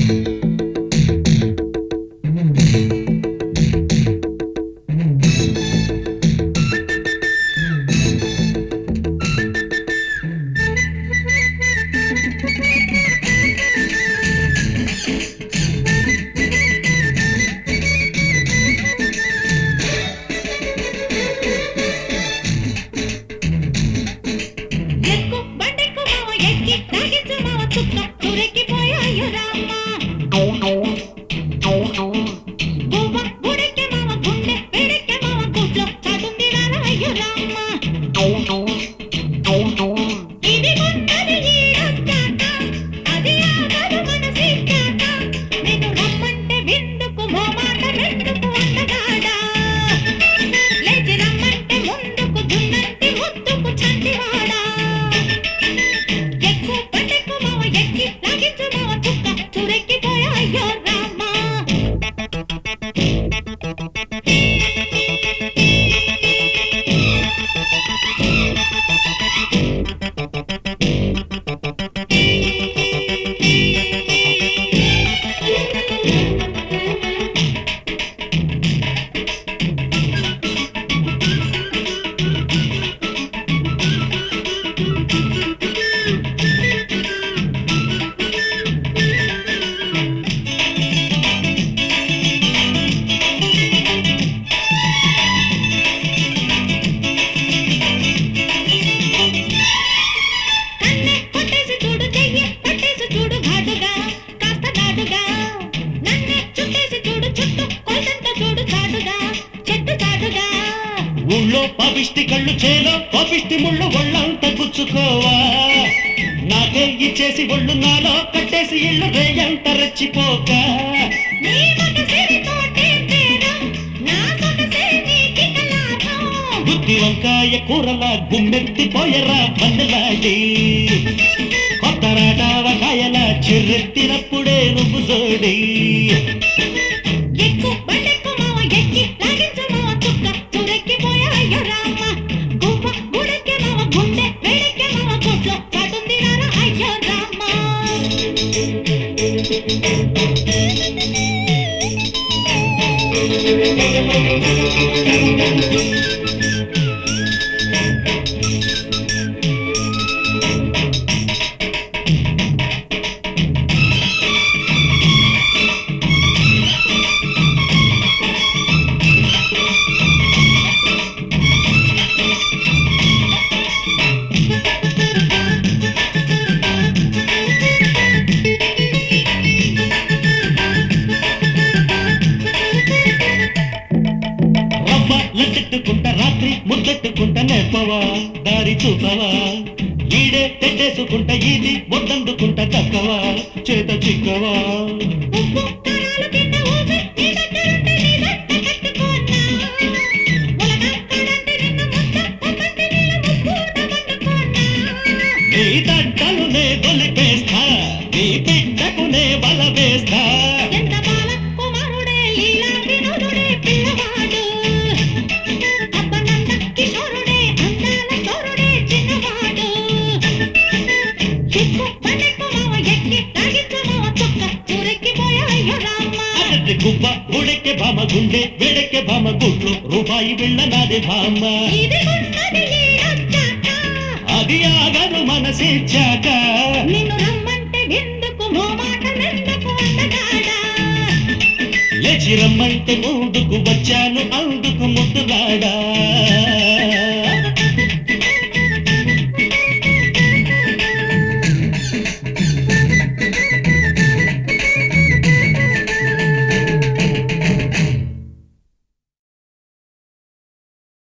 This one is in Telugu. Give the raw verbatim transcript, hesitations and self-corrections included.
ఊళ్ళో పాపిష్టి కళ్ళు చేలో పాపిష్టి ముళ్ళు ఒళ్ళంతా గుచ్చుకోవా నాకే ఇచ్చేసి ఒళ్ళు నాలో కట్టేసి ఇళ్ళు రేయంత రెచ్చిపోక బుద్ధి వంకాయ కూరలా గుమ్మెత్తిపోయరా పన్నెలాడి కొత్త రాటావకాయల చిర్రెత్తినప్పుడే నువ్వు జోడి లడ్డెట్టుకుంటా రాత్రి ముద్దెట్టుకుంటా నేర్పవా దారి చూపవా ఈడే తెడ్డేసుకుంటా ఇది బొద్దందుకుంటా తక్కవా చేత చిక్కవా నీ దట్టలు నే గొలిపేస్తా నీ బిడ్డకు నే బల వేస్తా గుబ్బ గుడెక్కే భామ గుండె వేడెక్కే భామ గుట్లు రూపాయి బిళ్ళ నాదే భామ అది ఆగదు మనసిచ్చాక లేచి రమ్మంటే ముందుకు వచ్చాను